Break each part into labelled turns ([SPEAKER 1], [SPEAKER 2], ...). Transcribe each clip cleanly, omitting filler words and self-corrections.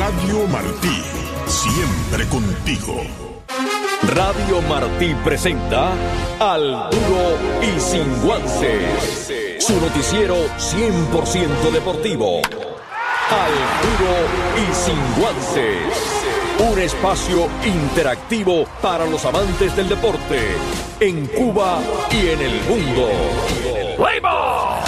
[SPEAKER 1] Radio Martí, siempre contigo.
[SPEAKER 2] Radio Martí presenta Al Duro y Sin Guances, su noticiero 100% deportivo. Al Duro y Sin Guances, un espacio interactivo para los amantes del deporte en Cuba y en el mundo. ¡Fuego!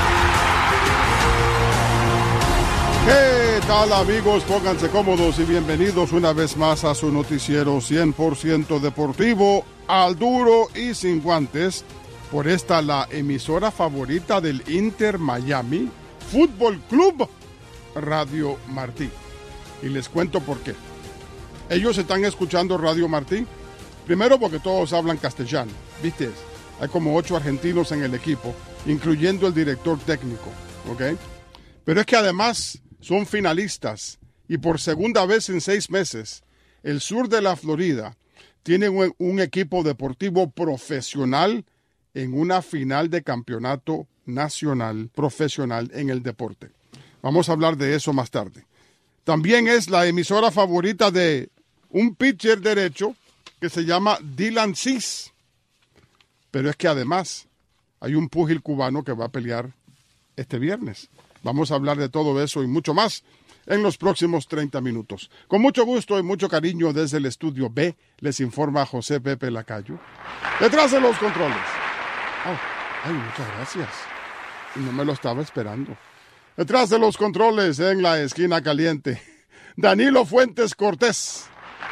[SPEAKER 3] ¿Qué tal, amigos? Pónganse cómodos y bienvenidos una vez más a su noticiero 100% deportivo, Al Duro y Sin Guantes, por esta la emisora favorita del Inter Miami Fútbol Club, Radio Martí. Y les cuento por qué. Ellos están escuchando Radio Martí, primero porque todos hablan castellano, ¿viste? Hay como 8 argentinos en el equipo, incluyendo el director técnico, ¿ok? Pero es que además son finalistas y por segunda vez en 6 meses, el sur de la Florida tiene un equipo deportivo profesional en una final de campeonato nacional profesional en el deporte. Vamos a hablar de eso más tarde. También es la emisora favorita de un pitcher derecho que se llama Dylan Cease. Pero es que además hay un púgil cubano que va a pelear este viernes. Vamos a hablar de todo eso y mucho más en los próximos 30 minutos. Con mucho gusto y mucho cariño desde el estudio B, les informa José Pepe Lacayo. Detrás de los controles. Ay, muchas gracias. No me lo estaba esperando. Detrás de los controles, en la esquina caliente, Danilo Fuentes Cortés.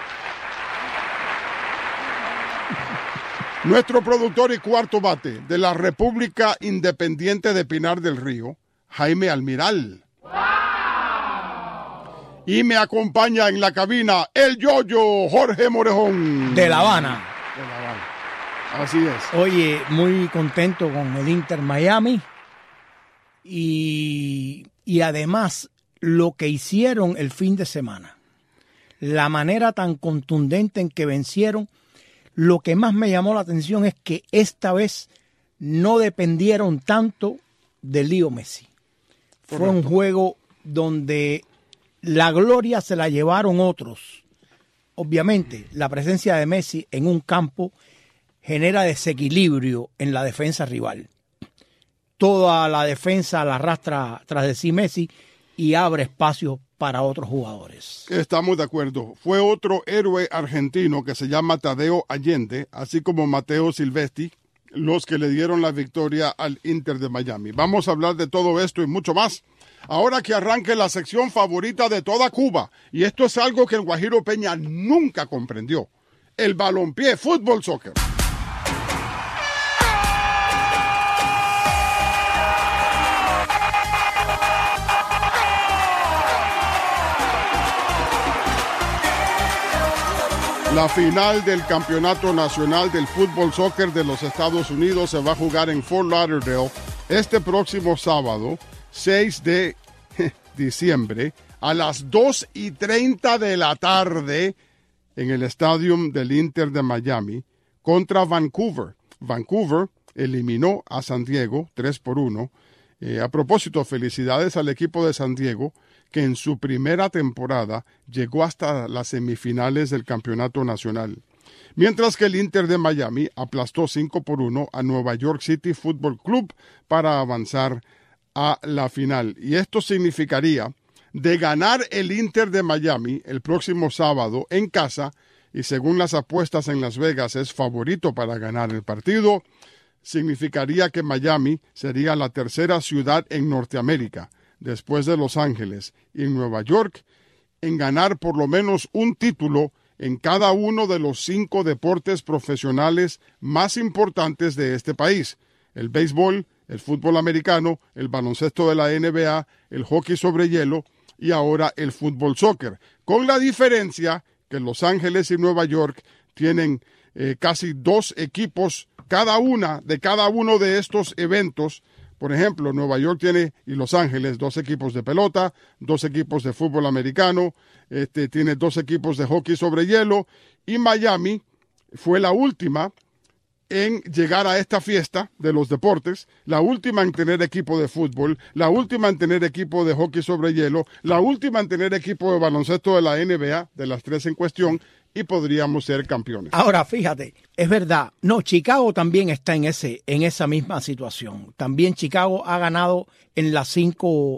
[SPEAKER 3] Nuestro productor y cuarto bate de la República Independiente de Pinar del Río, Jaime Almiral. ¡Wow! Y me acompaña en la cabina el Yoyo Jorge Morejón.
[SPEAKER 4] De La Habana.
[SPEAKER 3] De La Habana. Así es.
[SPEAKER 4] Oye, muy contento con el Inter Miami. Y además, lo que hicieron el fin de semana. La manera tan contundente en que vencieron. Lo que más me llamó la atención es que esta vez no dependieron tanto de Leo Messi. Correcto. Fue un juego donde la gloria se la llevaron otros. Obviamente, la presencia de Messi en un campo genera desequilibrio en la defensa rival. Toda la defensa la arrastra tras de sí Messi y abre espacio para otros jugadores.
[SPEAKER 3] Estamos de acuerdo. Fue otro héroe argentino que se llama Tadeo Allende, así como Mateo Silvestri, los que le dieron la victoria al Inter de Miami. Vamos a hablar de todo esto y mucho más. Ahora que arranque la sección favorita de toda Cuba, y esto es algo que el Guajiro Peña nunca comprendió, el balompié, fútbol, soccer. La final del Campeonato Nacional del Fútbol Soccer de los Estados Unidos se va a jugar en Fort Lauderdale este próximo sábado, 6 de diciembre, a las 2:30 de la tarde en el estadio del Inter de Miami contra Vancouver. Vancouver eliminó a San Diego 3-1. A propósito, felicidades al equipo de San Diego, que en su primera temporada llegó hasta las semifinales del Campeonato Nacional. Mientras que el Inter de Miami aplastó 5-1 a Nueva York City Football Club para avanzar a la final. Y esto significaría, de ganar el Inter de Miami el próximo sábado en casa, y según las apuestas en Las Vegas es favorito para ganar el partido, significaría que Miami sería la tercera ciudad en Norteamérica, después de Los Ángeles y Nueva York, en ganar por lo menos un título en cada uno de los 5 deportes profesionales más importantes de este país: el béisbol, el fútbol americano, el baloncesto de la NBA, el hockey sobre hielo y ahora el fútbol soccer, con la diferencia que Los Ángeles y Nueva York tienen casi 2 equipos cada uno de estos eventos. Por ejemplo, Nueva York tiene, y Los Ángeles, 2 equipos de pelota, 2 equipos de fútbol americano, tiene 2 equipos de hockey sobre hielo, y Miami fue la última en llegar a esta fiesta de los deportes, la última en tener equipo de fútbol, la última en tener equipo de hockey sobre hielo, la última en tener equipo de baloncesto de la NBA, de las 3 en cuestión, y podríamos ser campeones.
[SPEAKER 4] Ahora, fíjate, es verdad. No, Chicago también está en esa misma situación. También Chicago ha ganado en las 5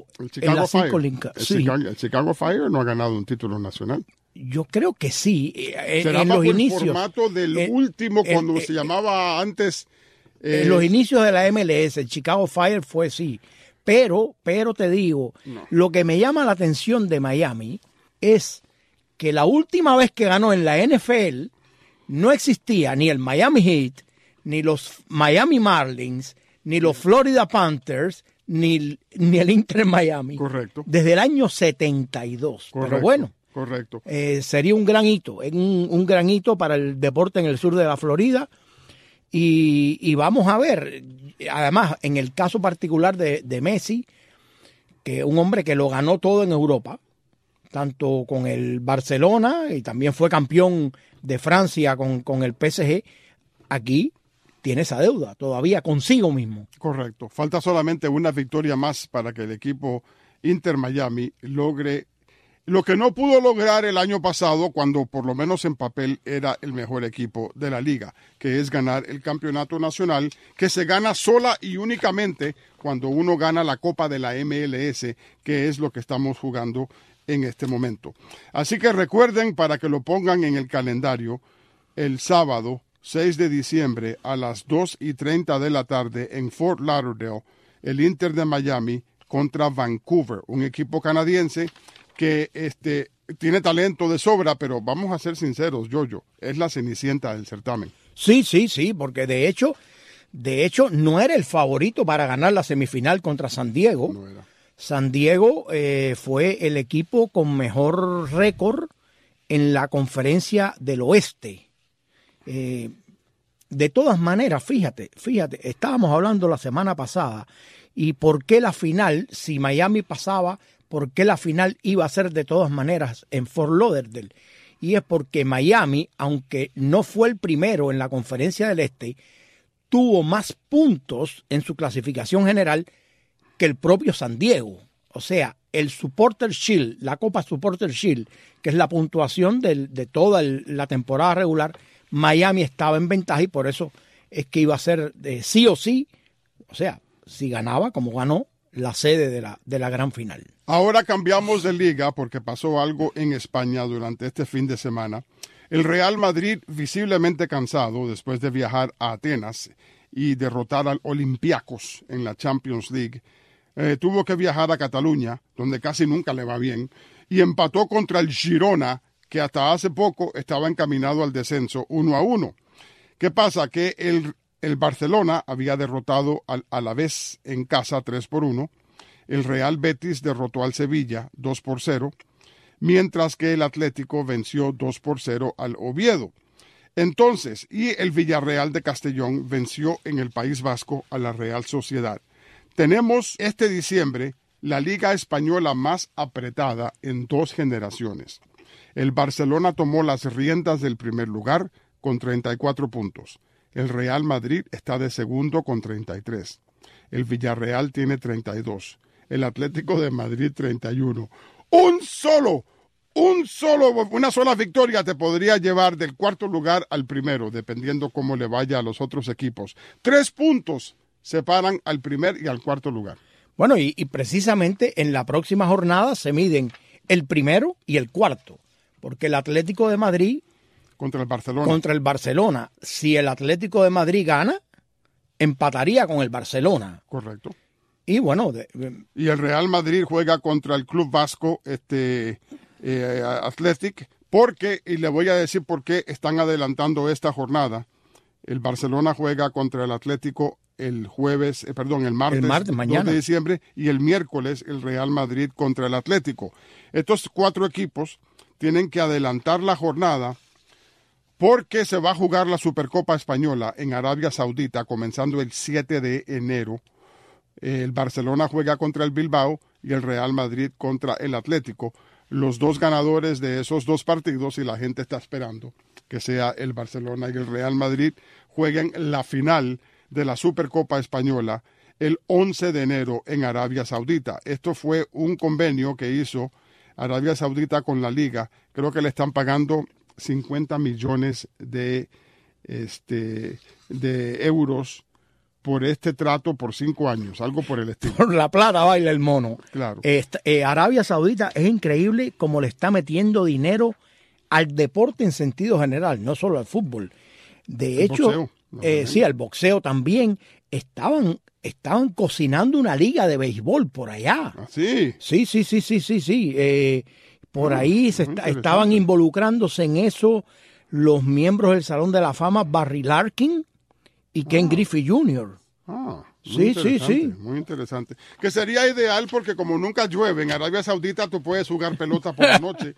[SPEAKER 3] El Chicago Fire no ha ganado un título nacional.
[SPEAKER 4] Yo creo que sí.
[SPEAKER 3] ¿Será
[SPEAKER 4] en
[SPEAKER 3] bajo
[SPEAKER 4] los inicios,
[SPEAKER 3] el formato del último, cuando se llamaba antes?
[SPEAKER 4] En los inicios de la MLS, el Chicago Fire fue sí. Pero te digo, lo que me llama la atención de Miami es que la última vez que ganó en la NFL no existía ni el Miami Heat, ni los Miami Marlins, ni los Florida Panthers, ni el Inter Miami.
[SPEAKER 3] Correcto.
[SPEAKER 4] Desde el año 72.
[SPEAKER 3] Correcto.
[SPEAKER 4] Pero bueno.
[SPEAKER 3] Correcto.
[SPEAKER 4] Sería un gran hito, un gran hito para el deporte en el sur de la Florida. Y vamos a ver, además, en el caso particular de Messi, que un hombre que lo ganó todo en Europa, tanto con el Barcelona y también fue campeón de Francia con el PSG, aquí tiene esa deuda todavía consigo mismo.
[SPEAKER 3] Correcto. Falta solamente una victoria más para que el equipo Inter Miami logre lo que no pudo lograr el año pasado, cuando por lo menos en papel era el mejor equipo de la liga, que es ganar el campeonato nacional, que se gana sola y únicamente cuando uno gana la Copa de la MLS, que es lo que estamos jugando en este momento. Así que recuerden, para que lo pongan en el calendario, el sábado 6 de diciembre a las 2:30 de la tarde en Fort Lauderdale, el Inter de Miami contra Vancouver, un equipo canadiense que tiene talento de sobra, pero vamos a ser sinceros, Yoyo, es la cenicienta del certamen.
[SPEAKER 4] Sí, porque de hecho no era el favorito para ganar la semifinal contra San Diego.
[SPEAKER 3] No era.
[SPEAKER 4] San Diego fue el equipo con mejor récord en la conferencia del oeste. De todas maneras, fíjate, estábamos hablando la semana pasada, y por qué la final, si Miami pasaba, por qué la final iba a ser de todas maneras en Fort Lauderdale. Y es porque Miami, aunque no fue el primero en la conferencia del este, tuvo más puntos en su clasificación general que el propio San Diego. O sea, el Supporter Shield, la Copa Supporter Shield, que es la puntuación de toda la temporada regular, Miami estaba en ventaja y por eso es que iba a ser sí o sí, o sea, si ganaba como ganó, la sede de la gran final.
[SPEAKER 3] Ahora cambiamos de liga porque pasó algo en España durante este fin de semana. El Real Madrid, visiblemente cansado después de viajar a Atenas y derrotar al Olympiacos en la Champions League, tuvo que viajar a Cataluña, donde casi nunca le va bien, y empató contra el Girona, que hasta hace poco estaba encaminado al descenso 1-1. ¿Qué pasa? Que el Barcelona había derrotado al Alavés en casa 3-1, el Real Betis derrotó al Sevilla 2-0, mientras que el Atlético venció 2-0 al Oviedo. Entonces, y el Villarreal de Castellón venció en el País Vasco a la Real Sociedad. Tenemos este diciembre la Liga Española más apretada en 2 generaciones. El Barcelona tomó las riendas del primer lugar con 34 puntos. El Real Madrid está de segundo con 33. El Villarreal tiene 32. El Atlético de Madrid 31. Una sola victoria te podría llevar del cuarto lugar al primero, dependiendo cómo le vaya a los otros equipos. 3 puntos separan al primer y al cuarto lugar.
[SPEAKER 4] Bueno, y precisamente en la próxima jornada se miden el primero y el cuarto, porque el Atlético de Madrid
[SPEAKER 3] contra el Barcelona.
[SPEAKER 4] Si el Atlético de Madrid gana, empataría con el Barcelona.
[SPEAKER 3] Correcto.
[SPEAKER 4] Y bueno,
[SPEAKER 3] y el Real Madrid juega contra el Club Vasco Athletic, porque, y le voy a decir por qué están adelantando esta jornada. El Barcelona juega contra el Atlético el martes
[SPEAKER 4] mañana.
[SPEAKER 3] 2 de diciembre, y el miércoles el Real Madrid contra el Atlético. Estos 4 equipos tienen que adelantar la jornada porque se va a jugar la Supercopa Española en Arabia Saudita comenzando el 7 de enero. El Barcelona juega contra el Bilbao y el Real Madrid contra el Atlético. Los 2 ganadores de esos 2 partidos, y la gente está esperando que sea el Barcelona y el Real Madrid jueguen la final de la Supercopa Española el 11 de enero en Arabia Saudita. Esto fue un convenio que hizo Arabia Saudita con la Liga. Creo que le están pagando 50 millones de euros por este trato por 5 años, algo por el estilo.
[SPEAKER 4] Por la plata baila el mono.
[SPEAKER 3] Claro.
[SPEAKER 4] Arabia Saudita es increíble como le está metiendo dinero al deporte en sentido general, no solo al fútbol. De hecho, sí, al boxeo también. Estaban cocinando una liga de béisbol por allá.
[SPEAKER 3] ¿Ah, sí?
[SPEAKER 4] Sí. Por ahí estaban involucrándose en eso los miembros del Salón de la Fama, Barry Larkin y Ken Griffey Jr. Sí.
[SPEAKER 3] Muy interesante. Que sería ideal porque como nunca llueve en Arabia Saudita, tú puedes jugar pelota por la noche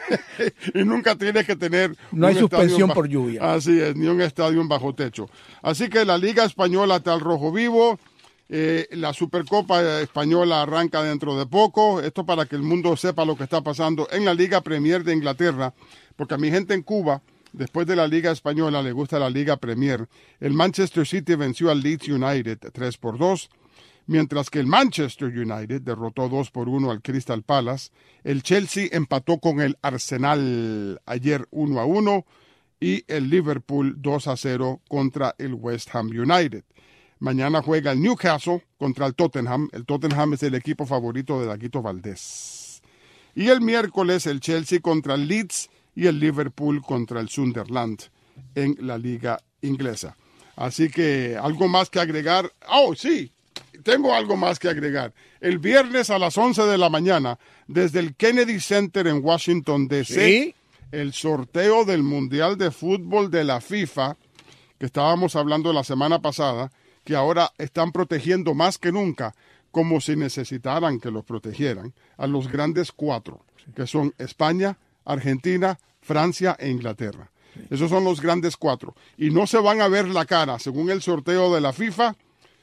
[SPEAKER 3] y nunca tienes que tener...
[SPEAKER 4] No hay suspensión por lluvia.
[SPEAKER 3] Así es, ni un estadio bajo techo. Así que la Liga Española está al rojo vivo. La Supercopa Española arranca dentro de poco. Esto para que el mundo sepa lo que está pasando en la Liga Premier de Inglaterra, porque a mi gente en Cuba, después de la Liga Española, le gusta la Liga Premier. El Manchester City venció al Leeds United 3-2, mientras que el Manchester United derrotó 2-1 al Crystal Palace. El Chelsea empató con el Arsenal ayer 1-1 y el Liverpool 2-0 contra el West Ham United. Mañana juega el Newcastle contra el Tottenham. El Tottenham es el equipo favorito de Daguito Valdés. Y el miércoles el Chelsea contra el Leeds y el Liverpool contra el Sunderland en la liga inglesa. Así que, ¿algo más que agregar? ¡Oh, sí! Tengo algo más que agregar. El viernes a las 11 de la mañana, desde el Kennedy Center en Washington, D.C., ¿sí? El sorteo del Mundial de Fútbol de la FIFA, que estábamos hablando la semana pasada, que ahora están protegiendo más que nunca, como si necesitaran que los protegieran, a los grandes 4, que son España, Argentina, Francia e Inglaterra. Esos son los grandes 4. Y no se van a ver la cara. Según el sorteo de la FIFA,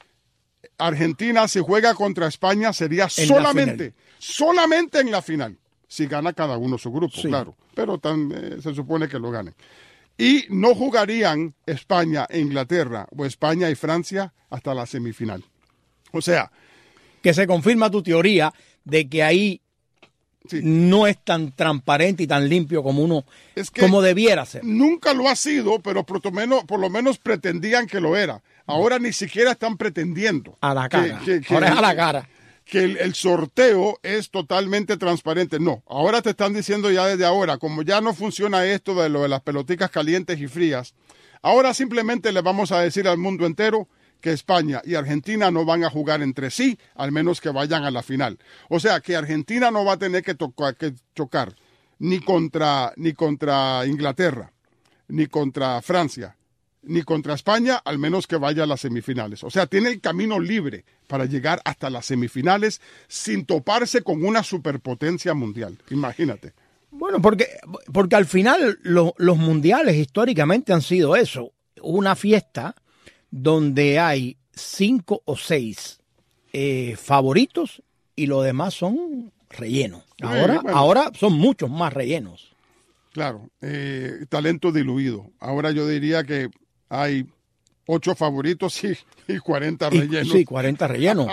[SPEAKER 3] Argentina, si juega contra España, sería solamente en la final. Si gana cada uno su grupo, sí. Claro. Pero se supone que lo ganen. Y no jugarían España e Inglaterra o España y Francia hasta la semifinal. O sea...
[SPEAKER 4] Que se confirma tu teoría de que ahí sí, no es tan transparente y tan limpio como como debiera ser.
[SPEAKER 3] Nunca lo ha sido, pero por lo menos pretendían que lo era. Ahora ni siquiera están pretendiendo.
[SPEAKER 4] A la cara. Ahora es a la cara.
[SPEAKER 3] Que el sorteo es totalmente transparente. No, ahora te están diciendo ya desde ahora, como ya no funciona esto de lo de las peloticas calientes y frías, ahora simplemente le vamos a decir al mundo entero que España y Argentina no van a jugar entre sí, al menos que vayan a la final. O sea, que Argentina no va a tener que chocar ni contra Inglaterra, ni contra Francia, ni contra España, al menos que vaya a las semifinales. O sea, tiene el camino libre para llegar hasta las semifinales sin toparse con una superpotencia mundial. Imagínate.
[SPEAKER 4] Bueno, porque al final los mundiales históricamente han sido eso, una fiesta donde hay 5 o 6 favoritos y los demás son rellenos. Ahora son muchos más rellenos.
[SPEAKER 3] Claro, talento diluido. Ahora yo diría que hay 8 favoritos y 40 rellenos.
[SPEAKER 4] Sí, 40 rellenos.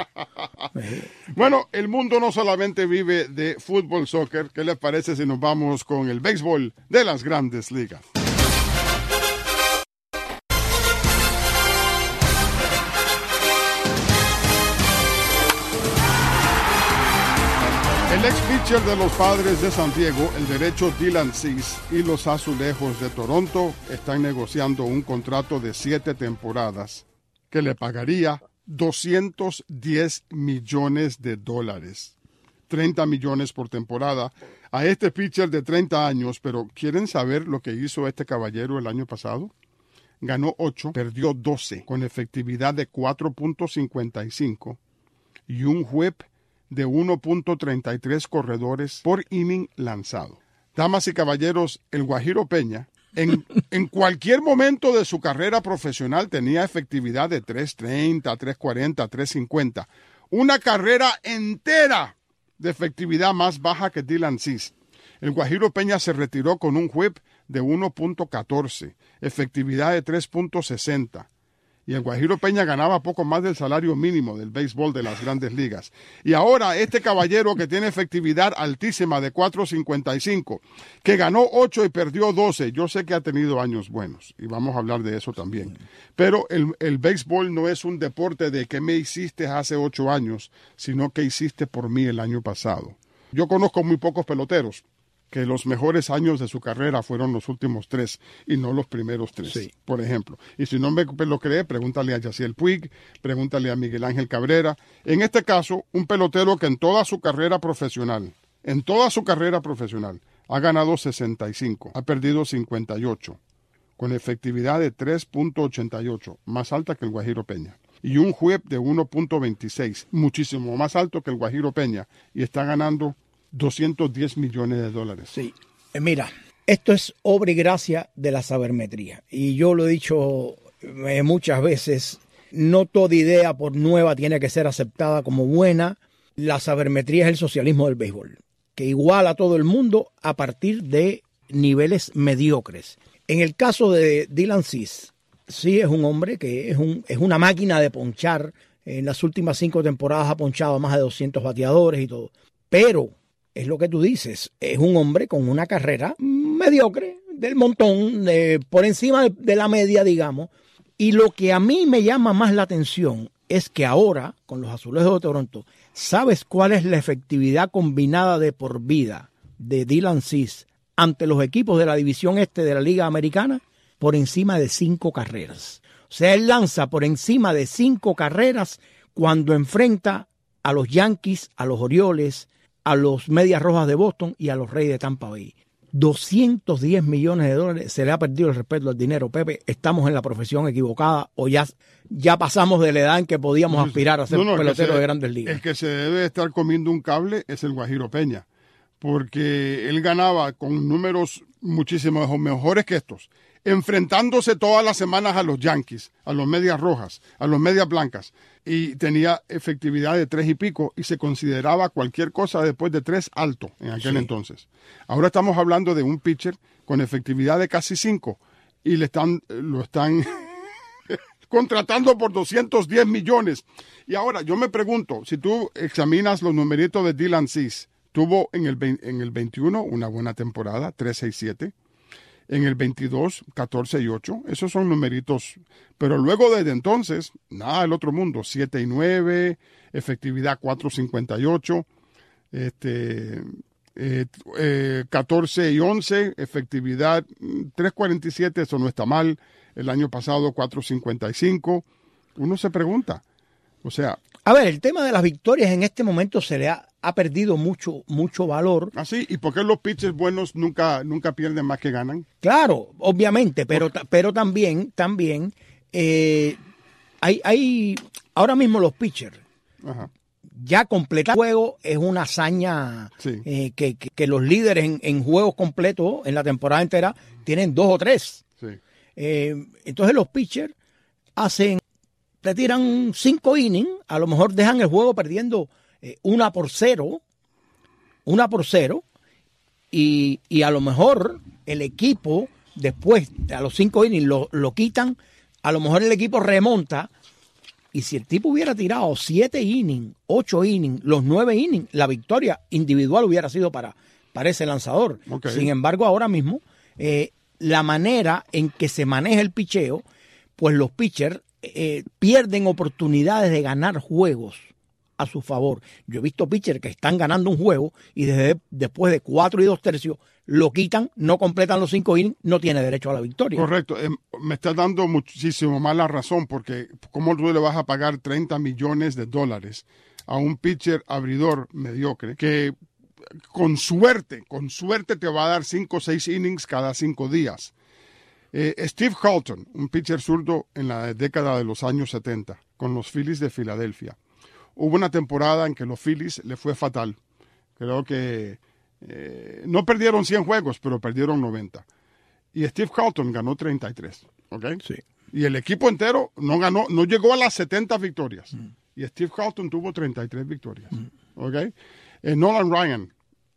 [SPEAKER 3] Bueno, el mundo no solamente vive de fútbol, soccer. ¿Qué les parece si nos vamos con el béisbol de las grandes ligas? El ex-pitcher de los Padres de San Diego, el derecho Dylan Cease, y los Azulejos de Toronto están negociando un contrato de 7 temporadas que le pagaría $210 millones, 30 millones por temporada a este pitcher de 30 años. Pero ¿quieren saber lo que hizo este caballero el año pasado? Ganó 8, perdió 12, con efectividad de 4.55 y un whip de 1.33 corredores por inning lanzado. Damas y caballeros, el Guajiro Peña, en cualquier momento de su carrera profesional tenía efectividad de 3.30, 3.40, 3.50. Una carrera entera de efectividad más baja que Dylan Cease. El Guajiro Peña se retiró con un whip de 1.14, efectividad de 3.60. Y el Guajiro Peña ganaba poco más del salario mínimo del béisbol de las grandes ligas. Y ahora este caballero que tiene efectividad altísima de 4.55, que ganó 8 y perdió 12, yo sé que ha tenido años buenos, y vamos a hablar de eso también. Pero el béisbol no es un deporte de qué me hiciste hace 8 años, sino qué hiciste por mí el año pasado. Yo conozco muy pocos peloteros que los mejores años de su carrera fueron los últimos 3 y no los primeros 3, sí, por ejemplo. Y si no me lo cree, pregúntale a Yasiel Puig, pregúntale a Miguel Ángel Cabrera. En este caso, un pelotero que en toda su carrera profesional, ha ganado 65, ha perdido 58, con efectividad de 3.88, más alta que el Guajiro Peña. Y un whip de 1.26, muchísimo más alto que el Guajiro Peña, y está ganando $210 millones.
[SPEAKER 4] Sí, mira, esto es obra y gracia de la sabermetría. Y yo lo he dicho muchas veces, no toda idea por nueva tiene que ser aceptada como buena. La sabermetría es el socialismo del béisbol, que iguala a todo el mundo a partir de niveles mediocres. En el caso de Dylan Cease, sí es un hombre que es una máquina de ponchar. En las últimas 5 temporadas ha ponchado a más de 200 bateadores y todo. Pero es lo que tú dices, es un hombre con una carrera mediocre, del montón, por encima de la media, digamos. Y lo que a mí me llama más la atención es que ahora, con los Azulejos de Toronto, ¿sabes cuál es la efectividad combinada de por vida de Dylan Cease ante los equipos de la división este de la Liga Americana? Por encima de 5 carreras. O sea, él lanza por encima de 5 carreras cuando enfrenta a los Yankees, a los Orioles, a los Medias Rojas de Boston y a los Reyes de Tampa Bay. $210 millones. Se le ha perdido el respeto al dinero. Pepe, ¿estamos en la profesión equivocada o ya pasamos de la edad en que podíamos aspirar a ser pelotero de grandes ligas?
[SPEAKER 3] El que se debe estar comiendo un cable es el Guajiro Peña, porque él ganaba con números muchísimo mejores que estos, enfrentándose todas las semanas a los Yankees, a los Medias Rojas, a los Medias Blancas, y tenía efectividad de 3 y pico, y se consideraba cualquier cosa después de 3 alto en aquel entonces. Ahora estamos hablando de un pitcher con efectividad de casi 5, y lo están contratando por $210 millones. Y ahora, yo me pregunto, si tú examinas los numeritos de Dylan Cease, tuvo en el 21 una buena temporada, 3.67. En el 22, 14-8. Esos son numeritos. Pero luego desde entonces, nada del otro mundo. 7-9, efectividad 4.58. 14-11, efectividad 3.47. Eso no está mal. El año pasado 4.55. Uno se pregunta. O sea...
[SPEAKER 4] A ver, el tema de las victorias en este momento se le ha perdido mucho valor.
[SPEAKER 3] ¿Ah, sí? ¿Y por qué los pitchers buenos nunca pierden más que ganan?
[SPEAKER 4] Claro, obviamente, pero también hay ahora mismo los pitchers. Ajá. Ya completar el juego es una hazaña, sí, que los líderes en juegos completos en la temporada entera tienen 2 o 3. Sí. Entonces los pitchers le tiran 5 innings, a lo mejor dejan el juego perdiendo 1-0, y a lo mejor el equipo después, a los 5 innings, lo quitan, a lo mejor el equipo remonta, y si el tipo hubiera tirado 7 innings, 8 innings, los 9 innings, la victoria individual hubiera sido para ese lanzador. Okay. Sin embargo, ahora mismo, la manera en que se maneja el picheo, pues los pitchers pierden oportunidades de ganar juegos a su favor. Yo he visto pitchers que están ganando un juego y después de 4 2/3 lo quitan, no completan los 5 innings, no tiene derecho a la victoria.
[SPEAKER 3] Correcto. Me estás dando muchísimo más la razón, porque ¿cómo tú le vas a pagar $30 millones a un pitcher abridor mediocre que con suerte te va a dar 5 o 6 innings cada 5 días? Steve Carlton, un pitcher zurdo en la década de los años 70, con los Phillies de Filadelfia. Hubo una temporada en que los Phillies le fue fatal. Creo que no perdieron 100 juegos, pero perdieron 90. Y Steve Carlton ganó 33. ¿Okay?
[SPEAKER 4] Sí.
[SPEAKER 3] Y el equipo entero no llegó a las 70 victorias. Y Steve Carlton tuvo 33 victorias. ¿Okay? Nolan Ryan,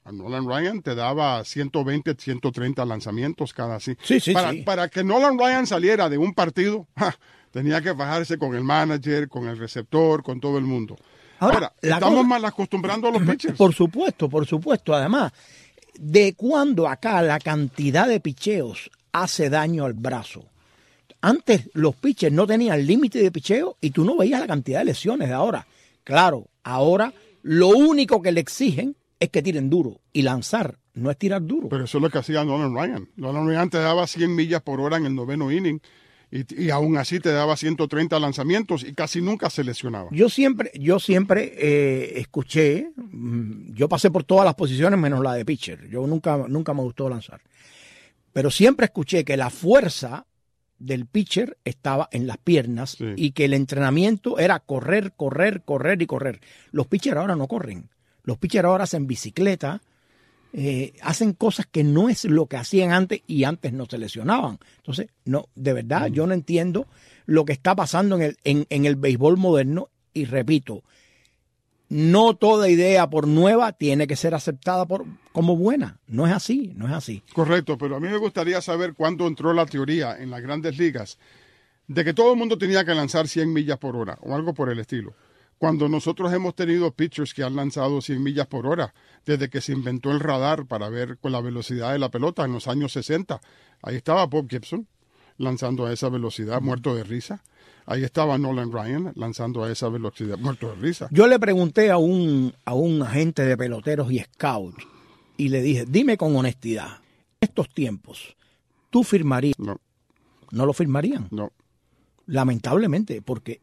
[SPEAKER 3] A Nolan Ryan te daba 120, 130 lanzamientos cada así.
[SPEAKER 4] Sí.
[SPEAKER 3] Para que Nolan Ryan saliera de un partido, tenía que bajarse con el manager, con el receptor, con todo el mundo. Ahora estamos mal acostumbrando a los pitchers.
[SPEAKER 4] Por supuesto. Además, ¿de cuándo acá la cantidad de picheos hace daño al brazo? Antes los pitchers no tenían límite de picheo y tú no veías la cantidad de lesiones de ahora. Claro, ahora lo único que le exigen es que tiren duro. Y lanzar no es tirar duro.
[SPEAKER 3] Pero eso es lo que hacía Nolan Ryan. Nolan Ryan te daba 100 millas por hora en el 9º inning. Y aún así te daba 130 lanzamientos y casi nunca se lesionaba.
[SPEAKER 4] Yo siempre escuché, yo pasé por todas las posiciones menos la de pitcher. Yo nunca me gustó lanzar. Pero siempre escuché que la fuerza del pitcher estaba en las piernas y que el entrenamiento era correr. Los pitchers ahora no corren. Los pitchers ahora hacen bicicleta, hacen cosas que no es lo que hacían antes y antes no se lesionaban. Entonces, no, de verdad, yo no entiendo lo que está pasando en el béisbol moderno y repito, no toda idea por nueva tiene que ser aceptada como buena. No es así.
[SPEAKER 3] Correcto, pero a mí me gustaría saber cuándo entró la teoría en las grandes ligas de que todo el mundo tenía que lanzar 100 millas por hora o algo por el estilo. Cuando nosotros hemos tenido pitchers que han lanzado 100 millas por hora, desde que se inventó el radar para ver con la velocidad de la pelota en los años 60. Ahí estaba Bob Gibson lanzando a esa velocidad, muerto de risa. Ahí estaba Nolan Ryan lanzando a esa velocidad, muerto de risa.
[SPEAKER 4] Yo le pregunté a un agente de peloteros y scout y le dije, dime con honestidad, en estos tiempos, ¿tú firmarías?
[SPEAKER 3] No.
[SPEAKER 4] ¿No lo firmarían?
[SPEAKER 3] No.
[SPEAKER 4] Lamentablemente, porque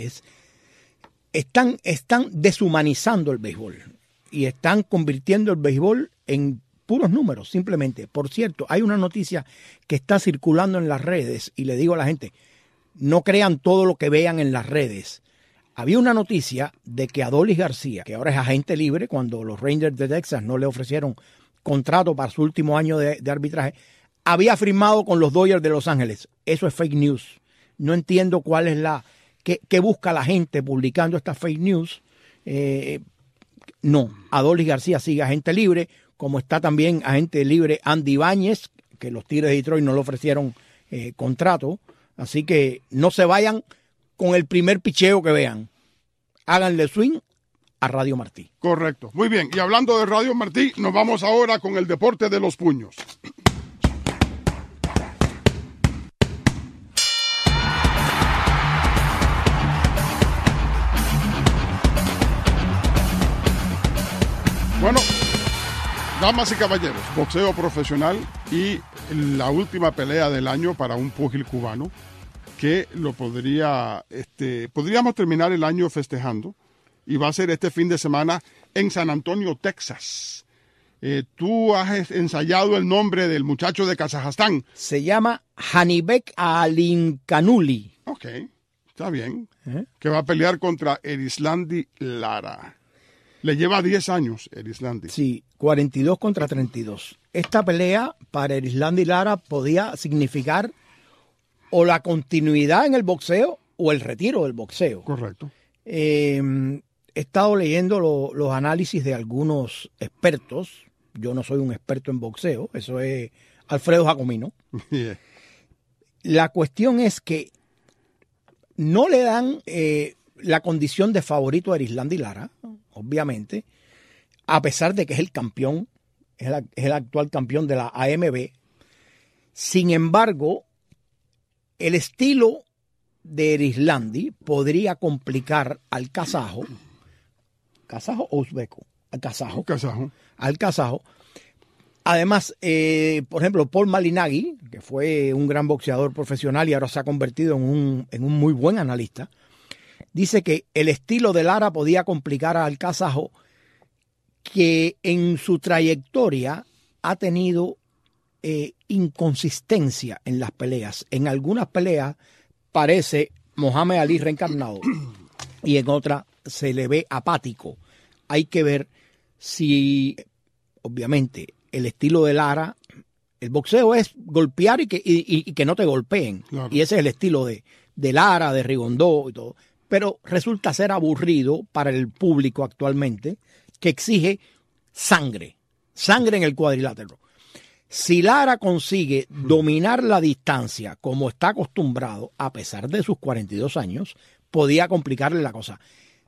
[SPEAKER 4] están deshumanizando el béisbol y están convirtiendo el béisbol en puros números, simplemente. Por cierto, hay una noticia que está circulando en las redes y le digo a la gente, no crean todo lo que vean en las redes. Había una noticia de que Adolis García, que ahora es agente libre, cuando los Rangers de Texas no le ofrecieron contrato para su último año de arbitraje, había firmado con los Dodgers de Los Ángeles. Eso es fake news. No entiendo cuál es qué busca la gente publicando estas fake news. No, Adolis García sigue agente libre, como está también agente libre Andy Ibáñez, que los Tigres de Detroit no le ofrecieron contrato. Así que no se vayan con el primer picheo que vean. Háganle swing a Radio Martí.
[SPEAKER 3] Correcto. Muy bien. Y hablando de Radio Martí, nos vamos ahora con el deporte de los puños. Bueno, damas y caballeros, boxeo profesional y la última pelea del año para un púgil cubano que podríamos terminar el año festejando y va a ser este fin de semana en San Antonio, Texas. Tú has ensayado el nombre del muchacho de Kazajstán.
[SPEAKER 4] Se llama Hanibek Alinkanuli.
[SPEAKER 3] Ok, está bien. Que va a pelear contra Erislandi Lara. Le lleva 10 años Erislandi.
[SPEAKER 4] Sí, 42 contra 32. Esta pelea para Erislandi Lara podía significar o la continuidad en el boxeo o el retiro del boxeo.
[SPEAKER 3] Correcto.
[SPEAKER 4] He estado leyendo los análisis de algunos expertos. Yo no soy un experto en boxeo, eso es Alfredo Jacomino.
[SPEAKER 3] Yeah.
[SPEAKER 4] La cuestión es que no le dan la condición de favorito a Erislandi Lara, obviamente, a pesar de que es el campeón, es el actual campeón de la AMB. Sin embargo, el estilo de Erislandi podría complicar al kazajo o uzbeco, al kazajo. Además, por ejemplo, Paul Malignaggi, que fue un gran boxeador profesional y ahora se ha convertido en un muy buen analista, dice que el estilo de Lara podía complicar al kazajo, que en su trayectoria ha tenido inconsistencia en las peleas. En algunas peleas parece Mohamed Ali reencarnado y en otras se le ve apático. Hay que ver si, obviamente, el estilo de Lara, el boxeo es golpear y que no te golpeen. Claro. Y ese es el estilo de Lara, de Rigondó y todo. Pero resulta ser aburrido para el público actualmente, que exige sangre. sangre en el cuadrilátero. Si Lara consigue dominar la distancia como está acostumbrado, a pesar de sus 42 años, podía complicarle la cosa.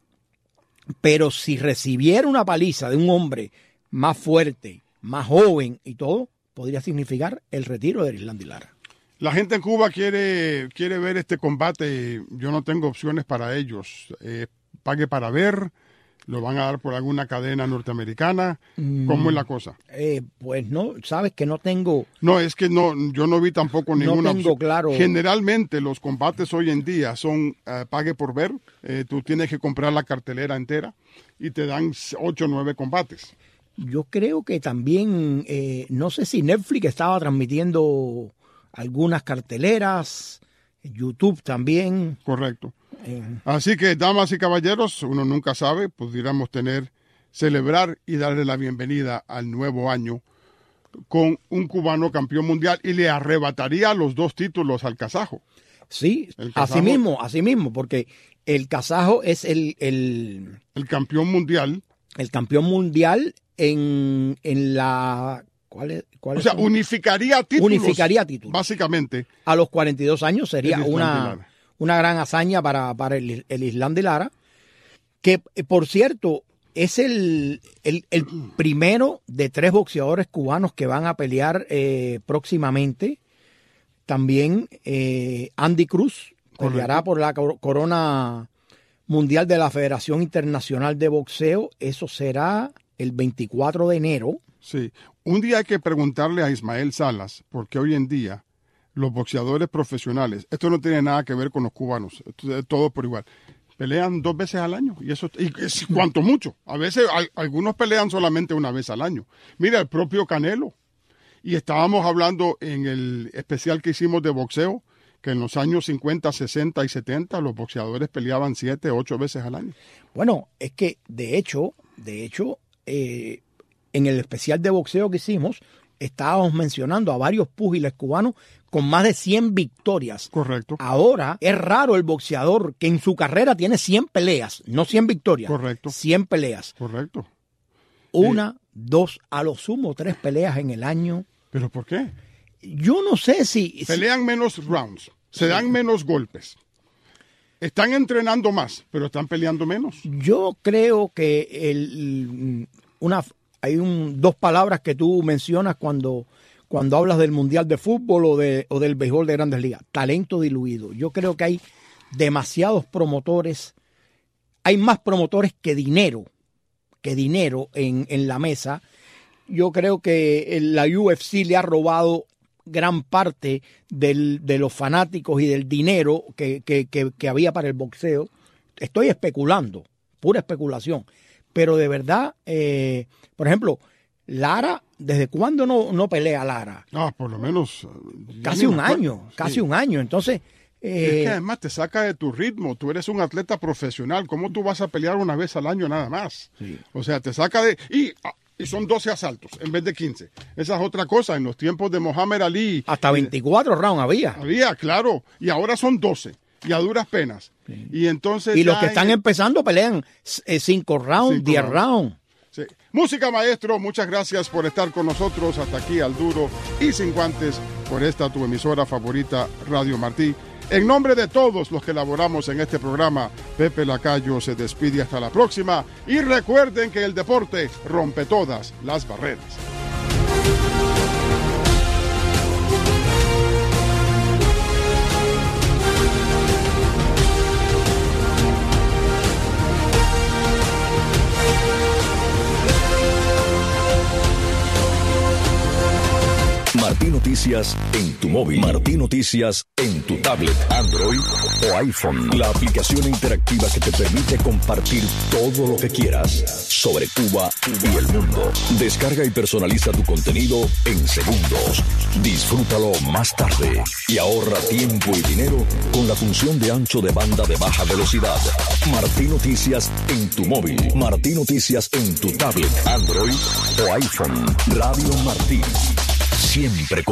[SPEAKER 4] Pero si recibiera una paliza de un hombre más fuerte, más joven y todo, podría significar el retiro de Erislandy Lara.
[SPEAKER 3] La gente en Cuba quiere ver este combate. Yo no tengo opciones para ellos. Pague para ver. ¿Lo van a dar por alguna cadena norteamericana? ¿Cómo es la cosa?
[SPEAKER 4] Pues no, sabes que no tengo...
[SPEAKER 3] No, es que no, yo no vi tampoco ninguna
[SPEAKER 4] opción. Claro.
[SPEAKER 3] Generalmente los combates hoy en día son pague por ver. Tú tienes que comprar la cartelera entera y te dan 8 o 9 combates.
[SPEAKER 4] Yo creo que también, no sé si Netflix estaba transmitiendo algunas carteleras, YouTube también.
[SPEAKER 3] Correcto. Así que, damas y caballeros, uno nunca sabe, pudiéramos celebrar y darle la bienvenida al nuevo año con un cubano campeón mundial y le arrebataría los 2 títulos al kazajo.
[SPEAKER 4] Sí, así mismo, porque el kazajo es el
[SPEAKER 3] campeón mundial.
[SPEAKER 4] El campeón mundial en la... ¿Cuál es?
[SPEAKER 3] O sea, unificaría títulos. Básicamente.
[SPEAKER 4] A los 42 años sería una gran hazaña para el Erislandy Lara, que por cierto es el primero de 3 boxeadores cubanos que van a pelear próximamente. También Andy Cruz peleará por la corona mundial de la Federación Internacional de Boxeo. Eso será el 24 de enero.
[SPEAKER 3] Sí, un día hay que preguntarle a Ismael Salas, porque hoy en día los boxeadores profesionales, esto no tiene nada que ver con los cubanos, esto es todo por igual, pelean 2 veces al año, y eso es cuanto mucho. A veces algunos pelean solamente una vez al año. Mira, el propio Canelo, y estábamos hablando en el especial que hicimos de boxeo, que en los años 50, 60 y 70 los boxeadores peleaban 7, 8 veces al año.
[SPEAKER 4] Bueno, es que de hecho, en el especial de boxeo que hicimos, estábamos mencionando a varios púgiles cubanos con más de 100 victorias.
[SPEAKER 3] Correcto.
[SPEAKER 4] Ahora es raro el boxeador que en su carrera tiene 100 peleas, no 100 victorias.
[SPEAKER 3] Correcto.
[SPEAKER 4] 100 peleas.
[SPEAKER 3] Correcto.
[SPEAKER 4] 1, 2, a lo sumo 3 peleas en el año.
[SPEAKER 3] ¿Pero por qué?
[SPEAKER 4] Yo no sé si...
[SPEAKER 3] Pelean menos rounds, se dan menos golpes. Están entrenando más, pero están peleando menos.
[SPEAKER 4] Yo creo que hay 2 palabras que tú mencionas cuando hablas del Mundial de Fútbol o del béisbol de Grandes Ligas. Talento diluido. Yo creo que hay demasiados promotores. Hay más promotores que dinero en la mesa. Yo creo que la UFC le ha robado gran parte de los fanáticos y del dinero que había para el boxeo. Estoy especulando, pura especulación. Pero de verdad, por ejemplo, Lara, ¿desde cuándo no pelea Lara?
[SPEAKER 3] Por lo menos...
[SPEAKER 4] Casi un año. Entonces...
[SPEAKER 3] es que además te saca de tu ritmo. Tú eres un atleta profesional. ¿Cómo tú vas a pelear una vez al año nada más? Sí. O sea, te saca de... Y son 12 asaltos en vez de 15. Esa es otra cosa. En los tiempos de Muhammad Ali...
[SPEAKER 4] Hasta 24 rounds había.
[SPEAKER 3] Había, claro. Y ahora son 12. Y a duras penas. Sí. Y entonces...
[SPEAKER 4] Y los que están empezando pelean 5 rounds, 10 rounds.
[SPEAKER 3] Sí. Música, maestro. Muchas gracias por estar con nosotros. Hasta aquí al duro y sin guantes por esta tu emisora favorita, Radio Martí. En nombre de todos los que elaboramos en este programa, Pepe Lacayo se despide hasta la próxima. Y recuerden que el deporte rompe todas las barreras.
[SPEAKER 2] Martí Noticias en tu móvil. Martí Noticias en tu tablet, Android o iPhone. La aplicación interactiva que te permite compartir todo lo que quieras sobre Cuba y el mundo. Descarga y personaliza tu contenido en segundos. Disfrútalo más tarde y ahorra tiempo y dinero con la función de ancho de banda de baja velocidad. Martí Noticias en tu móvil. Martí Noticias en tu tablet, Android o iPhone. Radio Martí. Siempre con